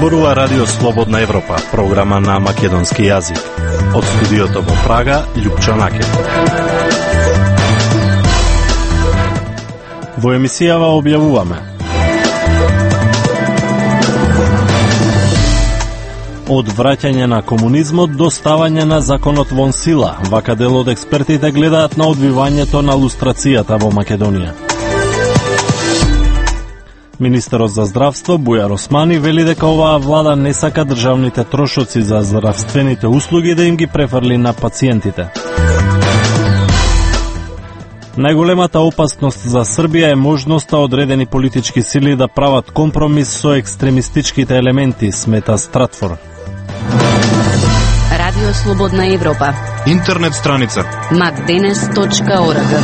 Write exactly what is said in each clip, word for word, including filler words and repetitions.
Зборува Радио Слободна Европа, програма на македонски јазик. Од студиото во Прага, Љупчо Накет. Во емисијава објавуваме: од враќање на комунизмот до ставање на законот вон сила, вака дел од експертите гледаат на одвивањето на лустрацијата во Македонија. Министерот за здравство Бујар Османи вели дека оваа влада не сака државните трошоци за здравствените услуги да им ги префрли на пациентите. Најголемата опасност за Србија е можноста одредени политички сили да прават компромис со екстремистичките елементи, смета Стратфор. Радио Слободна Европа. Интернет страница макденес точка орг.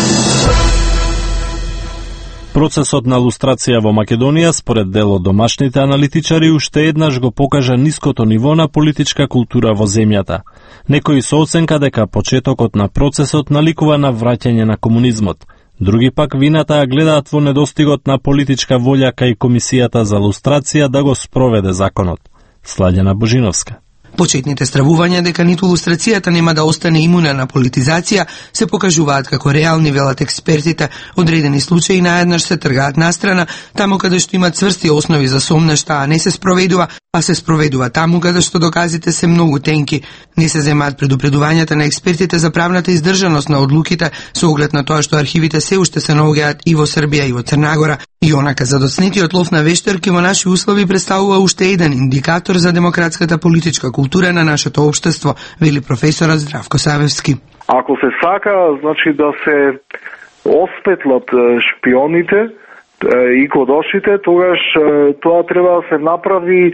Процесот на лустрација во Македонија, според дел од домашните аналитичари, уште еднаш го покажа ниското ниво на политичка култура во земјата. Некои со оценка дека почетокот на процесот наликува на враќање на комунизмот. Други пак вината ја гледаат во недостигот на политичка волја кај Комисијата за лустрација да го спроведе законот. Сладјана Божиновска. Почетните стравувања дека ниту лустрацијата нема да остане имуна на политизација се покажуваат како реални, велат експертите. Одредени случаи наеднаш се тргаат настрана, таму каде што имат цврсти основи за сомна а не се спроведува, а се спроведува таму каде што доказите се многу тенки. Не се земаат предупредувањата на експертите за правната издржаност на одлуките, со оглед на тоа што архивите се уште се наоѓаат и во Србија и во Црнагора. И онака задоцнетиот лов на вештарки во наши услови представува уште еден индикатор за демократската политичка култура на нашето општество, вели професорот Здравко Савевски. Ако се сака, значи да се осветлат шпионите и кодошите, тогаш тоа треба да се направи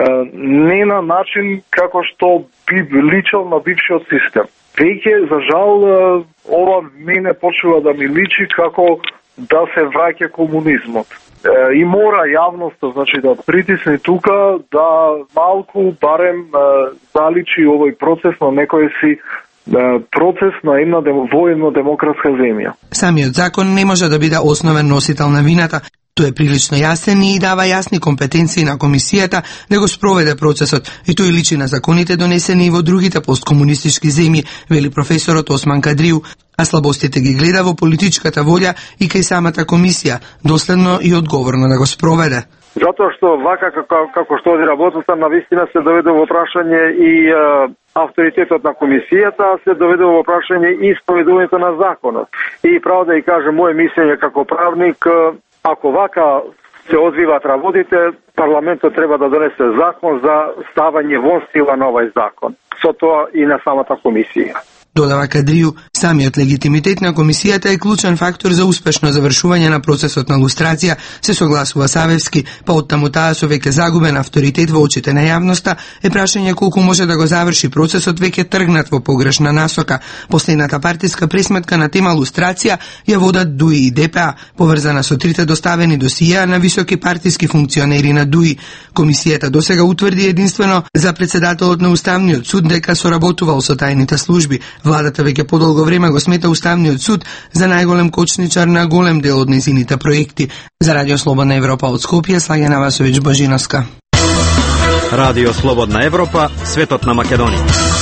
не на начин како што би личал на бившиот систем. Веќе, за жал, ова мене почува да ми личи како да се враќа комунизмот. И мора јавноста, значи, да притисне тука, да малку, барем, заличи овој процес на некој си процес на една военно-демократска земја. Самиот закон не може да биде основен носител на вината. Тој е прилично јасен и дава јасни компетенции на комисијата да го спроведе процесот, и тој личи на законите донесени и во другите посткомунистички земји, вели професорот Осман Кадриу, а слабостите ги гледа во политичката волја и кај самата комисија, доследно и одговорно да го спроведе. Затоа што вака како, како што оди работата, навистина се доведе во прашање и е, авторитетот на комисијата, се доведе во прашање и спроведувањето на законот. И право да ја кажем, моје мислење како правник, ако вака се одвиваат работите, парламентот треба да донесе закон за ставање вон сила на овој закон. Со тоа и на самата комисија. Додава Кадриу, самиот легитимитет на комисијата е клучен фактор за успешно завршување на процесот на лустрација, се согласува Савевски, па оттаму таа со веќе загубен авторитет во очите на јавноста е прашање колку може да го заврши процесот веќе тргнат во погрешна насока. Последната партиска пресметка на тема лустрација ја водат ДУИ и ДПА, поврзана со трите доставени досија на високи партиски функционери на ДУИ. Комисијата досега утврди единствено за председателот на Уставниот суд дека соработувал со тајните служби. Владата веќе подолго време го смета Уставниот суд за најголем кочничар на голем дел од незините проекти. За Радио Слободна Европа од Скопје, Слагена Васовиќ Божиновска. Радио Слободна Европа, светот на Македонија.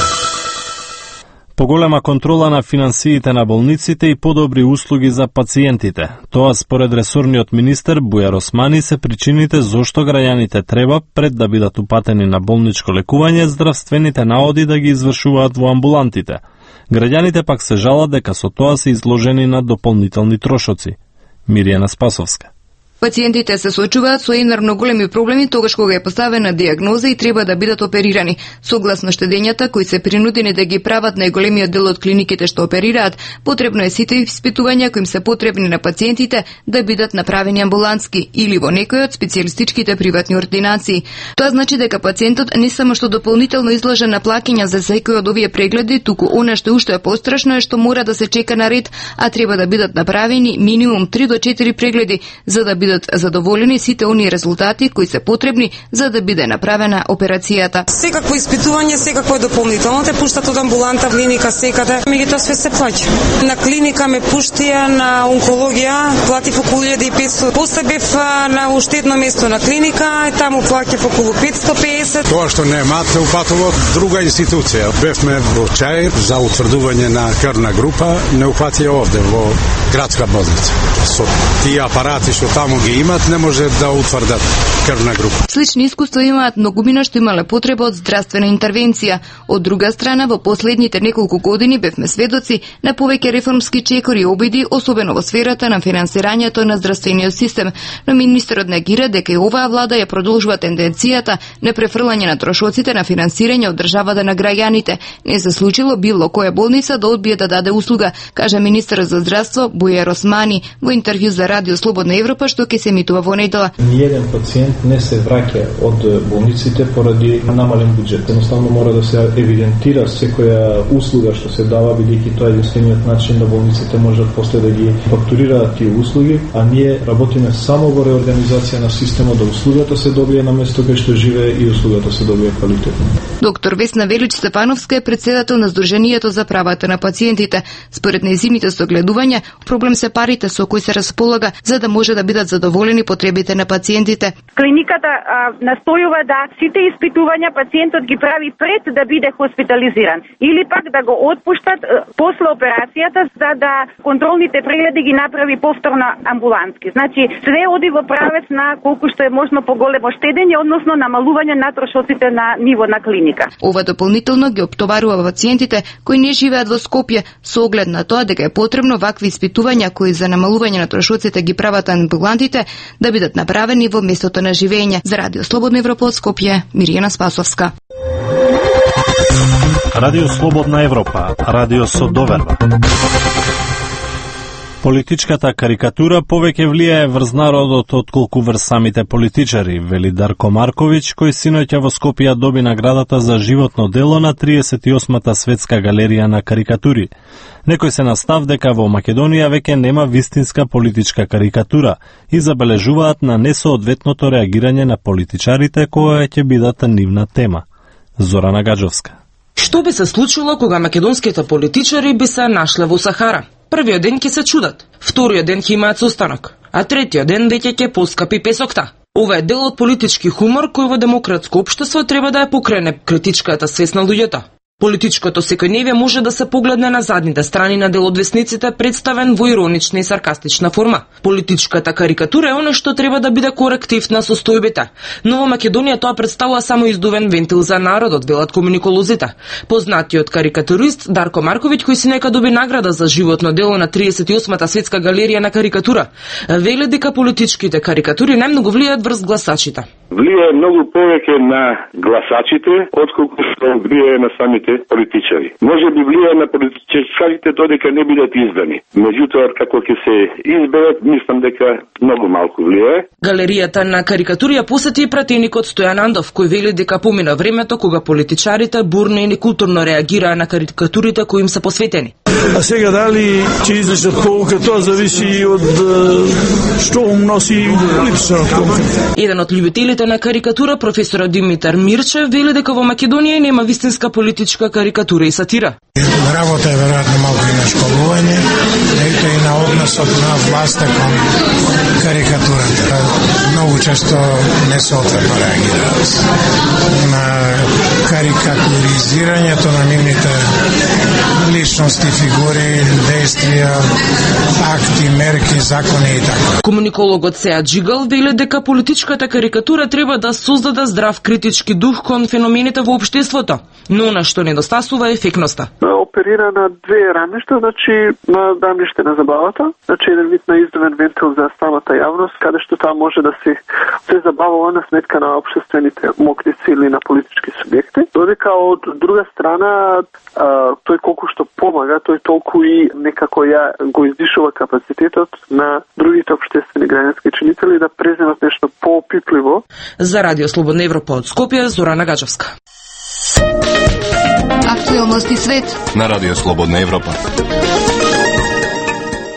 Поголема контрола на финансиите на болниците и подобри услуги за пациентите. Тоа според ресорниот министер Бујар Османи се причините зошто граѓаните треба, пред да бидат упатени на болничко лекување, здравствените наоди да ги извршуваат во амбулантите. Граѓаните пак се жалат дека со тоа се изложени на дополнителни трошоци. Миријана Спасовска. Пациентите се соочуваат со енормно големи проблеми тогаш кога е поставена диагноза и треба да бидат оперирани. Согласно штедењата кои се принудени да ги прават најголемиот дел од клиниките што оперираат, потребно е сите испитувања кои им се потребни на пациентите да бидат направени амбулантски или во некој од специјалистичките приватни ординации. Тоа значи дека пациентот не само што дополнително изложен на плаќања за секој од овие прегледи, туку она што уште е пострашно е што мора да се чека на ред, а треба да бидат направени минимум три до четири прегледи за да бидат бидат задоволени сите оние резултати кои се потребни за да биде направена операцијата. Секакво испитување, секакво е дополнително, те пуштат од амбуланта, клиника, секаде. Меѓутоа све се плаќа. На клиника ме пуштија, на онкологија платив околу илјада и петстотини. После бев на уште едно место на клиника, таму плаќав околу петстотини и педесет. Тоа што немате упатува друга институција. Бевме во Чај за утврдување на крвна група, не упатија овде во градска болница. Со тие апарати што таму ги имат, не може да утврдат крвна група. Слични искуства имаат многумина што имале потреба од здравствена интервенција. Од друга страна, во последните неколку години бевме сведоци на повеќе реформски чекори и обиди, особено во сферата на финансирањето на здравствениот систем. Но министерот негира дека и оваа влада ја продолжува тенденцијата на префрлање на трошоците на финансирање од државата на граѓаните. Не се случило било која болница да одбие да даде услуга, кажа министерот за здравство Бујар Османи во интервју за Радио Слободна Европа што ќе се емитува во недела. Ниеден пациент не се враќа од болниците поради намален буџет. Едноставно мора да се евидентира секоја услуга што се дава, бидејќи тоа е единствениот начин да болниците можат после да ги фактурираат тие услуги, а ние работиме само во реорганизација на системот да услугата се добие на место кај што живее и услугата се добие квалитетно. Доктор Весна Велич Стефановска е председател на Сдруженијето за правата на пациентите. Според нејзините согледувања, проблем се парите со кои се располага за да може да бидат задоволени потребите на пациентите. Клиниката а, настојува да сите испитувања пациентот ги прави пред да биде хоспитализиран или пак да го отпуштат а, после операцијата за да контролните прегледи ги направи повторно амбулантски. Значи, све оди во правец на колку што е можно поголемо штедење, односно намалување на трошоците на ниво на клиника. Ова дополнително ги оптоварува пациентите кои не живеат во Скопје со оглед на тоа дека е потребно вакви испитувања кои за намалување на трошоците ги прават амбулантите да бидат направени во местото на живење. За Радио Слободна Европа од Скопје, Миријана Спасовска. Радио Слободна Европа, радио со доверба. Политичката карикатура повеќе влијае врз народот отколку врз самите политичари, вели Дарко Марковиќ, кој синоќа во Скопје доби наградата за животно дело на триесет и осмата светска галерија на карикатури. Некој се настав дека во Македонија веќе нема вистинска политичка карикатура и забележуваат на несоодветното реагирање на политичарите која ќе бидат нивна тема. Зорана Гаджовска. Што би се случило кога македонските политичари би се нашле во Сахара? Првиот ден ќе се чудат, вториот ден ќе имаат состанок, а третиот ден веќе ќе поскапи песокта. Ова е дел од политички хумор кој во демократско општество треба да ја покрене критичката свест на луѓето. Политичкото секојдневие може да се погледне на задните страни на дел од весниците, представен во иронична и саркастична форма. Политичката карикатура е оно што треба да биде коректив на состојбите, но во Македонија тоа представува само издувен вентил за народот, велат комуниколозите. Познатиот карикатурист Дарко Марковиќ, кој синека доби награда за животно дело на триесет и осмата светска галерија на карикатура, вели дека политичките карикатури најмногу влијаат врз гласачите. Влијае многу повеќе на гласачите, отколку што влијае на самите политичари. Може би влијае на политичарите додека не бидат избрани. Меѓутоа, како ќе се изберат, мислам дека многу малку влијае. Галеријата на карикатури ја посети и пратеникот Стојан Андов, кој вели дека помина времето кога политичарите бурно и културно реагираа на карикатурите кои им се посветени. А сега дали ќе излечат полука, тоа зависи и од што ум носи политичната полука. Еден од љубителите на карикатура, професорот Димитар Мирчев, вели дека во Македонија нема вистинска политичка карикатура и сатира. Работа е веројатно малку и на школување, ето и на односот на власта кон карикатурата. Многу често несоодветно реагираат на карикатуризирањето на нивните личности, фигури, действија, акти, мерки, закони и така. Комуникологот Сеа Джигал вели дека политичката карикатура треба да создаде здрав критички дух кон феномените во општеството, но она што недостасува е ефектноста. Оперира на две рамништа, значи на рамниште на забавата, значи еден вид на издавен вентил за самата јавност, каде што таа може да се се забавува на сметка на општествените мокрици или на политички субјекти. Додека од друга страна а, тој колку што помага, тој толку и некако ја го издишува капацитетот на другите општествени граѓански чинители да преземат нешто поопипливо. За Радио Слободна Европа од Скопје, Зорана Гаджовска. Актуелности свет на Радио Слободна Европа.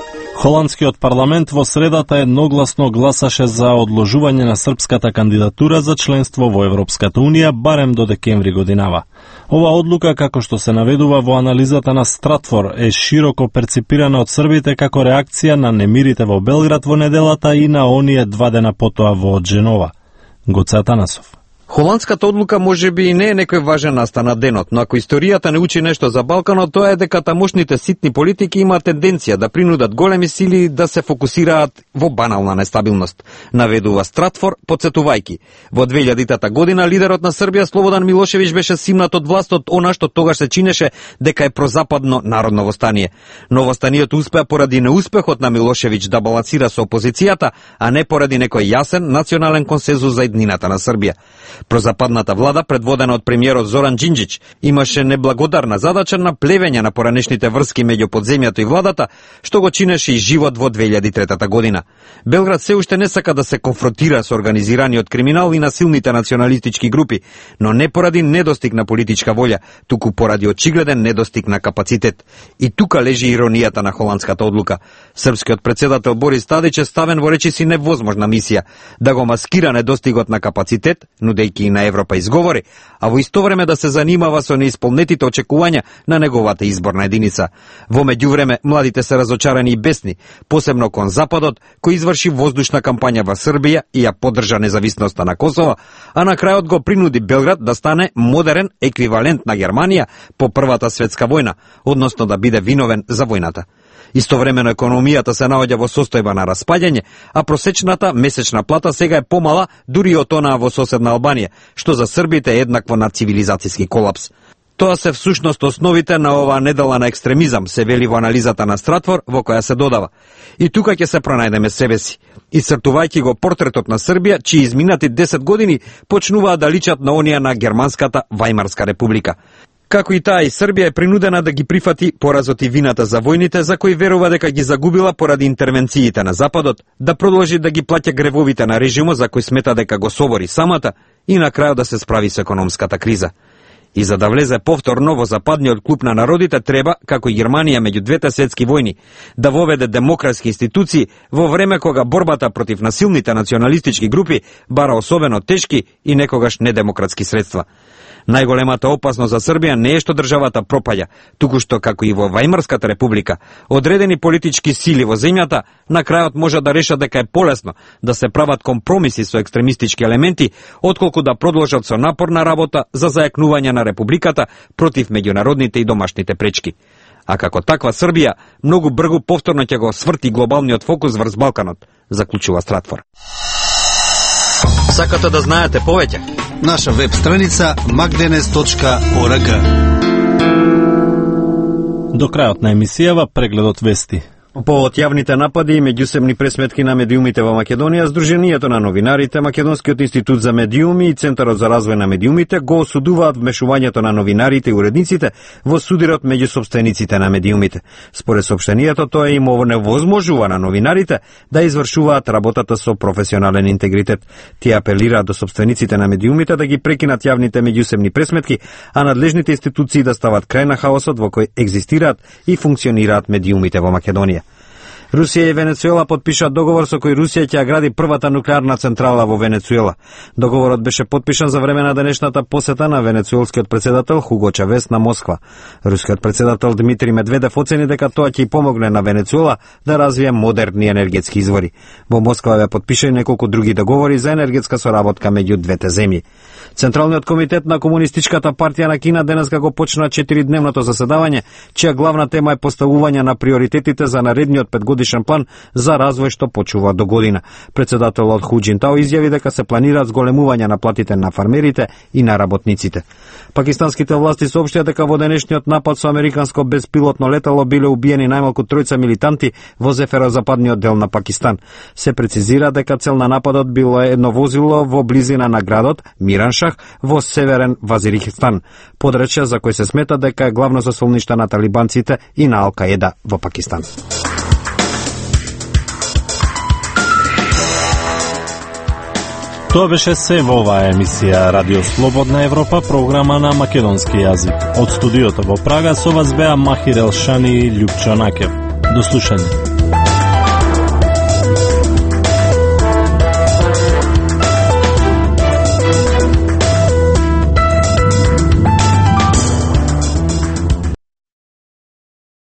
Холандскиот парламент во средата едногласно гласаше за одложување на српската кандидатура за членство во Европската унија барем до декември годинава. Ова одлука, како што се наведува во анализата на Стратфор, е широко перципирана од србите како реакција на немирите во Белград во неделата и на оние два дена потоа во Дженова. Гоце Атанасов. Холандската одлука може би и не е некој важен настан на денот, но ако историјата не учи нешто за Балканот, тоа е дека тамошните ситни политики имаат тенденција да принудат големи сили да се фокусираат во банална нестабилност, наведува Стратфор, подсетувајќи. Во две илјадитата година лидерот на Србија Слободан Милошевиќ беше симнат од власт од она што тогаш се чинеше дека е прозападно народно востание. Но востанието успеа поради неуспехот на Милошевиќ да балансира со опозицијата, а не поради некој јасен национален консензус за иднината на Србија. Прозападната влада, предводена од премиерот Зоран Џинџич, имаше неблагодарна задача на плевење на поранешните врски меѓу подземјето и владата, што го чинеше и живот во две илјади и трета година. Белград се уште не сака да се конфронтира со организираниот криминал и насилните националистички групи, но не поради недостиг на политичка волја, туку поради очигледен недостиг на капацитет. И тука лежи иронијата на холандската одлука. Српскиот председател Борис Тадич е ставен во речиси невозможна мисија да го маскира недостигот на капацитет, нудејќи и на Европа изговори, а во исто време да се занимава со неисполнетите очекувања на неговата изборна единица. Во меѓувреме, младите се разочарани и бесни, посебно кон Западот, кој изврши воздушна кампања во Србија и ја поддржа независноста на Косово, а на крајот го принуди Белград да стане модерен еквивалент на Германија по Првата светска војна, односно да биде виновен за војната. Истовремено економијата се наоѓа во состојба на распаѓање, а просечната месечна плата сега е помала дури од онаа во соседна Албанија, што за србите е еднакво на цивилизацијски колапс. Тоа се всушност основите на оваа недела на екстремизам, се вели во анализата на Стратфор, во која се додава. И тука ќе се пронајдеме себе си. Исцртувајќи го портретот на Србија, чии изминати десет години почнуваат да личат на онија на Германската Вајмарска република. Како и таа, и Србија е принудена да ги прифати поразот и вината за војните, за кои верува дека ги загубила поради интервенциите на Западот, да продолжи да ги плаќа гревовите на режимот за кој смета дека го собори самата и на крајот да се справи со економската криза. И за да влезе повторно во западниот клуб на народите треба, како и Германија меѓу двете светски војни, да воведе демократски институции во време кога борбата против насилните националистички групи бара особено тешки и некогаш недемократски средства. Најголемата опасност за Србија не е што државата пропаѓа, туку што, како и во Вајмарската република, одредени политички сили во земјата на крајот може да решат дека е полесно да се прават компромиси со екстремистички елементи, отколку да продолжат со напорна работа за зајакнување на републиката против меѓународните и домашните пречки. А како таква Србија многу брзо повторно ќе го сврти глобалниот фокус врз Балканот, заклучува Стратфор. Сакате да знаете повеќе? Наша веб страница макденес точка орг. До крајот на емисијава прегледот вести. Повод јавните напади и меѓусебни пресметки на медиумите во Македонија, Сдруженијето на новинарите, Македонскиот институт за медиуми и Центарот за развој на медиумите го осудуваат вмешувањето на новинарите и уредниците во судирот меѓу собствениците на медиумите. Според соопштението, тоа им невозможува на новинарите да извршуваат работата со професионален интегритет. Тие апелираат до собствениците на медиумите да ги прекинат јавните меѓусебни пресметки, а надлежните институции да стават крај на хаосот во кој екзистираат и функционираат медиумите во Македонија. Русија и Венецуела подпишаа договор со кој Русија ќе ја гради првата нуклеарна централа во Венецуела. Договорот беше подпишан за време на денешната посета на венецуелскиот председател Хуго Чавес на Москва. Рускиот председател Дмитрий Медведев оцени дека тоа ќе помогне на Венецуела да развие модерни енергетски извори. Во Москва беа подпишани неколку други договори за енергетска соработка меѓу двете земји. Централниот комитет на Комунистичката партија на Кина денеска го почна четиридневното заседавање, чија главна тема е поставување на приоритетите за наредниот петгодишен план за развој што почува до година. Председателот Ху Џинтао изјави дека се планираат зголемување на платите на фармерите и на работниците. Пакистанските власти соопштија дека во денешниот напад со американско безпилотно летало биле убиени најмалку тројца милитанти во северозападниот дел на Пакистан. Се прецизира дека цел на нападот било едно возило во близина на градот Мираншах во северен Вазирихистан, подречје за кој се смета дека е главно заслониште на талибанците и на Ал-Каеда во Пакистан. Тоа беше се во оваа емисија Радио Слободна Европа, програма на македонски јазик. Од студиото во Прага со вас беа Махир Елшани и Љупчо Накев. До слушање.